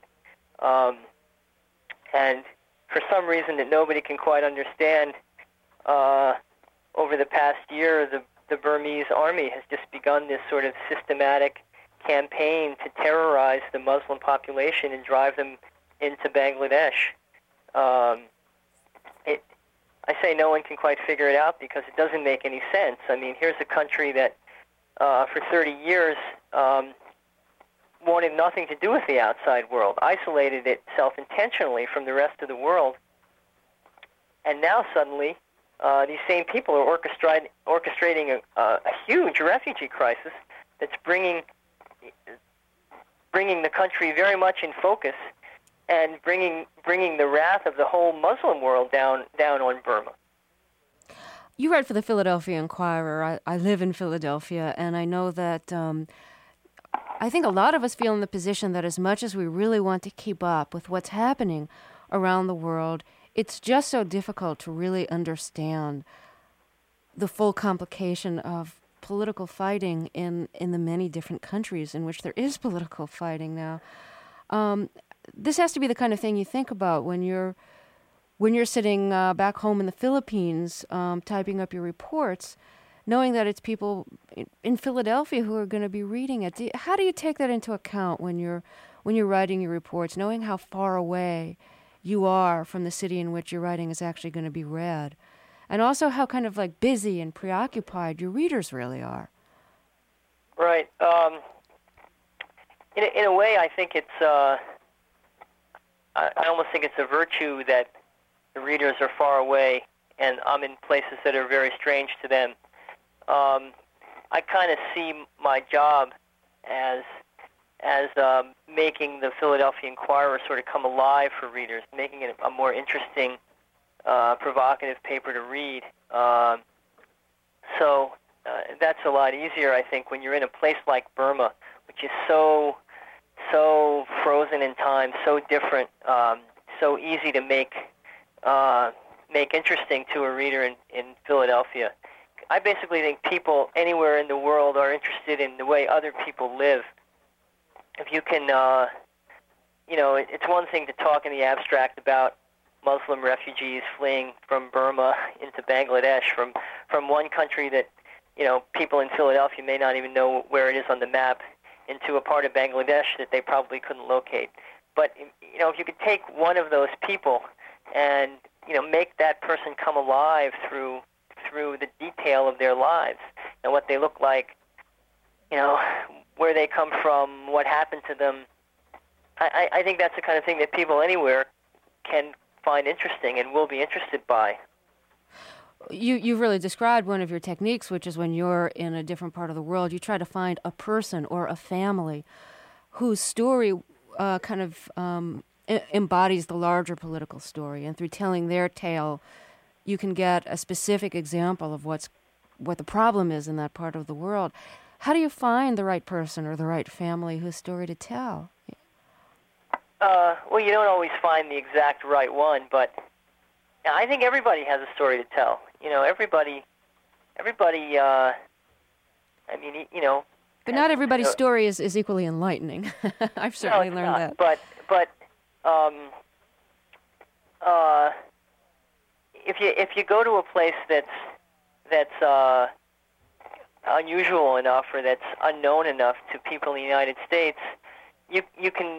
And for some reason that nobody can quite understand, over the past year, the Burmese army has just begun this sort of systematic campaign to terrorize the Muslim population and drive them into Bangladesh. I say no one can quite figure it out because it doesn't make any sense. I mean, here's a country that for 30 years wanted nothing to do with the outside world, isolated itself intentionally from the rest of the world, and now suddenly these same people are orchestrating a huge refugee crisis that's bringing the country very much in focus and bringing the wrath of the whole Muslim world down on Burma. You write for the Philadelphia Inquirer. I live in Philadelphia, and I know that I think a lot of us feel in the position that as much as we really want to keep up with what's happening around the world, it's just so difficult to really understand the full complication of political fighting in the many different countries in which there is political fighting now. This has to be the kind of thing you think about when you're sitting back home in the Philippines typing up your reports, knowing that it's people in Philadelphia who are going to be reading it. How do you take that into account when you're writing your reports, knowing how far away you are from the city in which your writing is actually going to be read, and also how kind of like busy and preoccupied your readers really are? Right. In a way, I think it's I almost think it's a virtue that the readers are far away and I'm in places that are very strange to them. I kind of see my job as making the Philadelphia Inquirer sort of come alive for readers, making it a more interesting, provocative paper to read. So that's a lot easier, I think, when you're in a place like Burma, which is so frozen in time, so different, so easy to make interesting to a reader in Philadelphia. I basically think people anywhere in the world are interested in the way other people live. If you can, it's one thing to talk in the abstract about Muslim refugees fleeing from Burma into Bangladesh, from one country that, people in Philadelphia may not even know where it is on the map, into a part of Bangladesh that they probably couldn't locate. But, if you could take one of those people and make that person come alive through the detail of their lives and what they look like, where they come from, what happened to them. I think that's the kind of thing that people anywhere can find interesting and will be interested by. You've really described one of your techniques, which is when you're in a different part of the world, you try to find a person or a family whose story embodies the larger political story. And through telling their tale, you can get a specific example of what the problem is in that part of the world. How do you find the right person or the right family whose story to tell? Well, you don't always find the exact right one, but I think everybody has a story to tell. Everybody. But not everybody's story is equally enlightening. I've certainly learned that. But if you go to a place that's unusual enough or that's unknown enough to people in the United States, you can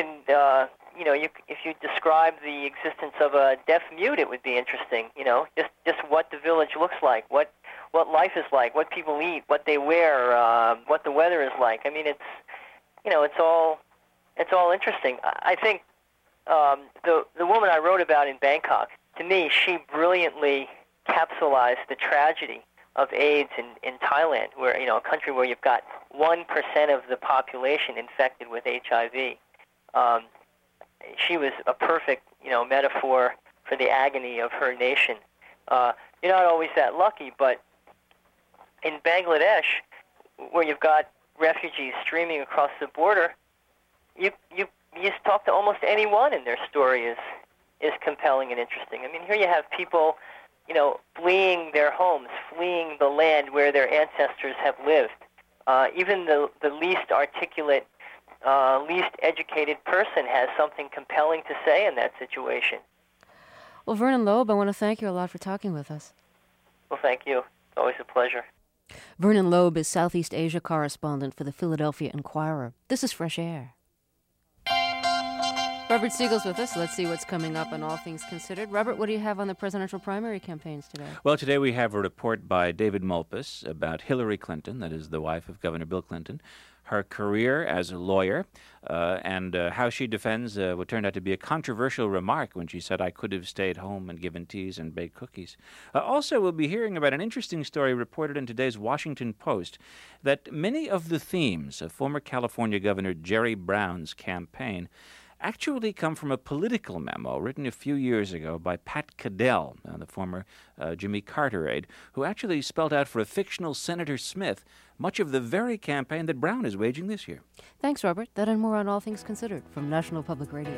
if you describe the existence of a deaf mute, it would be interesting. Just what the village looks like, what life is like, what people eat, what they wear, what the weather is like. I mean, it's all interesting. I think the woman I wrote about in Bangkok, to me, she brilliantly capsulized the tragedy of AIDS in Thailand, where a country where you've got 1% of the population infected with HIV. She was a perfect metaphor for the agony of her nation. You're not always that lucky, but in Bangladesh, where you've got refugees streaming across the border, you talk to almost anyone, and their story is compelling and interesting. I mean, here you have people, fleeing their homes, fleeing the land where their ancestors have lived. Even the least articulate, least educated person has something compelling to say in that situation. Well, Vernon Loeb, I want to thank you a lot for talking with us. Well, thank you. It's always a pleasure. Vernon Loeb is Southeast Asia correspondent for the Philadelphia Inquirer. This is Fresh Air. Robert Siegel's with us. Let's see what's coming up on All Things Considered. Robert, what do you have on the presidential primary campaigns today? Well, today we have a report by David Malpass about Hillary Clinton, that is the wife of Governor Bill Clinton, her career as a lawyer, and how she defends what turned out to be a controversial remark when she said, "I could have stayed home and given teas and baked cookies." Also, we'll be hearing about an interesting story reported in today's Washington Post that many of the themes of former California Governor Jerry Brown's campaign actually come from a political memo written a few years ago by Pat Cadell, the former Jimmy Carter aide, who actually spelled out for a fictional Senator Smith much of the very campaign that Brown is waging this year. Thanks, Robert. That and more on All Things Considered from National Public Radio.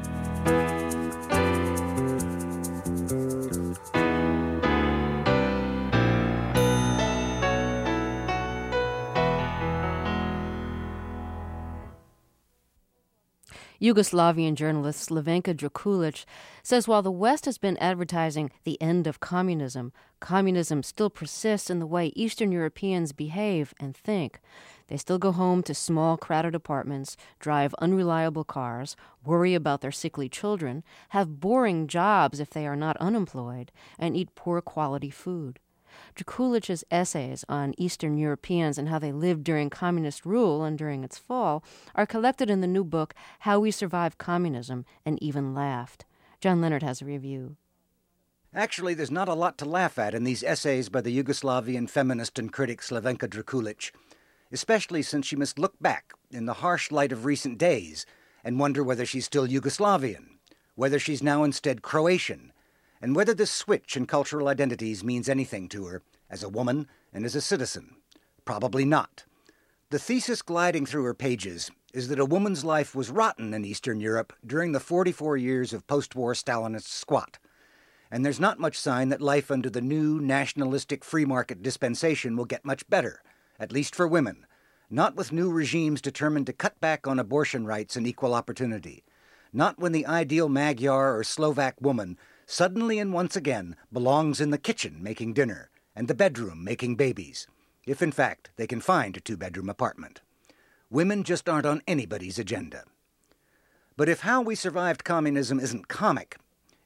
Yugoslavian journalist Slavenka Drakulic says while the West has been advertising the end of communism, communism still persists in the way Eastern Europeans behave and think. They still go home to small, crowded apartments, drive unreliable cars, worry about their sickly children, have boring jobs if they are not unemployed, and eat poor quality food. Drakulic's essays on Eastern Europeans and how they lived during communist rule and during its fall are collected in the new book, How We Survived Communism and Even Laughed. John Leonard has a review. Actually, there's not a lot to laugh at in these essays by the Yugoslavian feminist and critic Slavenka Drakulic, especially since she must look back in the harsh light of recent days and wonder whether she's still Yugoslavian, whether she's now instead Croatian, and whether this switch in cultural identities means anything to her as a woman and as a citizen. Probably not. The thesis gliding through her pages is that a woman's life was rotten in Eastern Europe during the 44 years of post-war Stalinist squat, and there's not much sign that life under the new nationalistic free market dispensation will get much better, at least for women, not with new regimes determined to cut back on abortion rights and equal opportunity, not when the ideal Magyar or Slovak woman suddenly and once again belongs in the kitchen making dinner and the bedroom making babies, if in fact they can find a two-bedroom apartment. Women just aren't on anybody's agenda. But if How We Survived Communism isn't comic,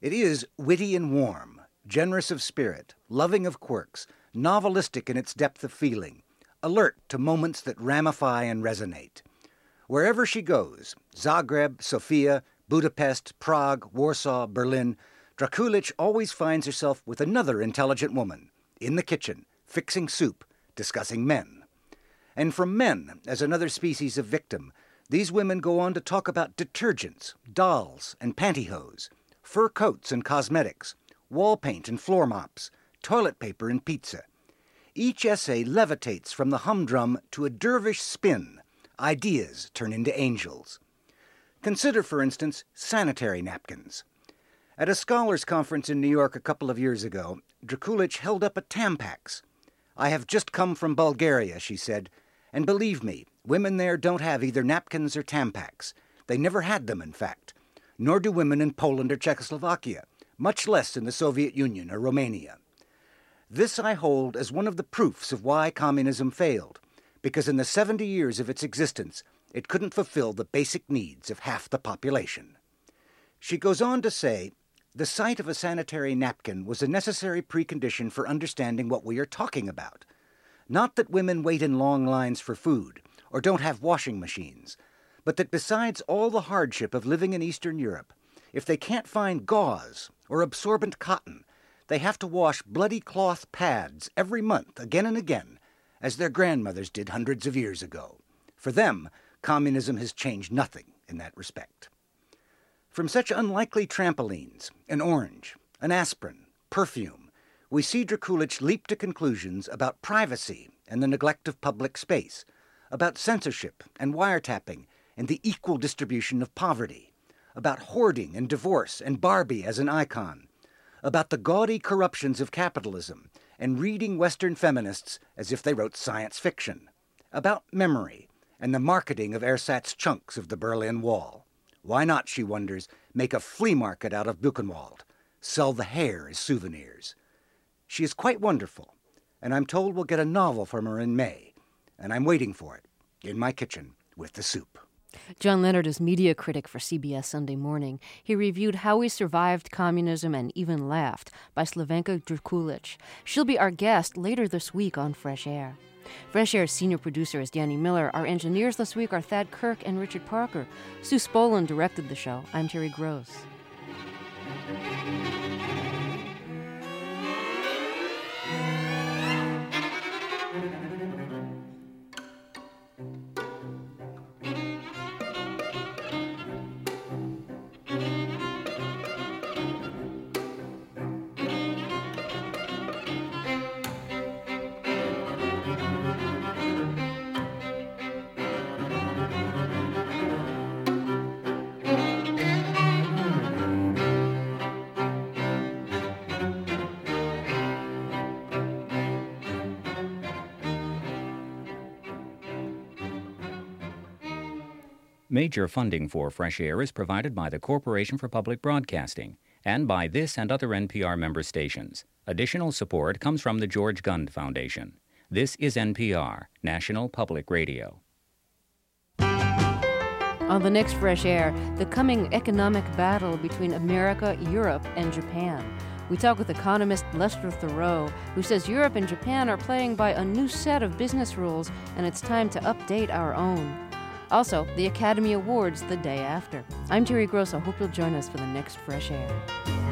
It is witty and warm, generous of spirit, loving of quirks, novelistic in its depth of feeling, alert to moments that ramify and resonate. Wherever she goes, Zagreb, Sofia, Budapest, Prague, Warsaw, Berlin, Drakulich always finds herself with another intelligent woman, in the kitchen, fixing soup, discussing men. And from men, as another species of victim, these women go on to talk about detergents, dolls, and pantyhose, fur coats and cosmetics, wall paint and floor mops, toilet paper and pizza. Each essay levitates from the humdrum to a dervish spin. Ideas turn into angels. Consider, for instance, sanitary napkins. At a scholars' conference in New York a couple of years ago, Drakulich held up a Tampax. "I have just come from Bulgaria," she said, "and believe me, women there don't have either napkins or Tampax. They never had them, in fact. Nor do women in Poland or Czechoslovakia, much less in the Soviet Union or Romania." This I hold as one of the proofs of why communism failed, because in the 70 years of its existence, it couldn't fulfill the basic needs of half the population. She goes on to say, the sight of a sanitary napkin was a necessary precondition for understanding what we are talking about. Not that women wait in long lines for food, or don't have washing machines, but that besides all the hardship of living in Eastern Europe, if they can't find gauze or absorbent cotton, they have to wash bloody cloth pads every month, again and again, as their grandmothers did hundreds of years ago. For them, communism has changed nothing in that respect. From such unlikely trampolines, an orange, an aspirin, perfume, we see Drakulich leap to conclusions about privacy and the neglect of public space, about censorship and wiretapping and the equal distribution of poverty, about hoarding and divorce and Barbie as an icon, about the gaudy corruptions of capitalism and reading Western feminists as if they wrote science fiction, about memory and the marketing of ersatz chunks of the Berlin Wall. Why not, she wonders, make a flea market out of Buchenwald, sell the hair as souvenirs? She is quite wonderful, and I'm told we'll get a novel from her in May, and I'm waiting for it, in my kitchen, with the soup. John Leonard is media critic for CBS Sunday Morning. He reviewed How We Survived Communism and Even Laughed by Slavenka Drakulich. She'll be our guest later this week on Fresh Air. Fresh Air's senior producer is Danny Miller. Our engineers this week are Thad Kirk and Richard Parker. Sue Spolin directed the show. I'm Terry Gross. Major funding for Fresh Air is provided by the Corporation for Public Broadcasting and by this and other NPR member stations. Additional support comes from the George Gund Foundation. This is NPR, National Public Radio. On the next Fresh Air, the coming economic battle between America, Europe, and Japan. We talk with economist Lester Thoreau, who says Europe and Japan are playing by a new set of business rules, and it's time to update our own. Also, the Academy Awards the day after. I'm Terry Gross. I hope you'll join us for the next Fresh Air.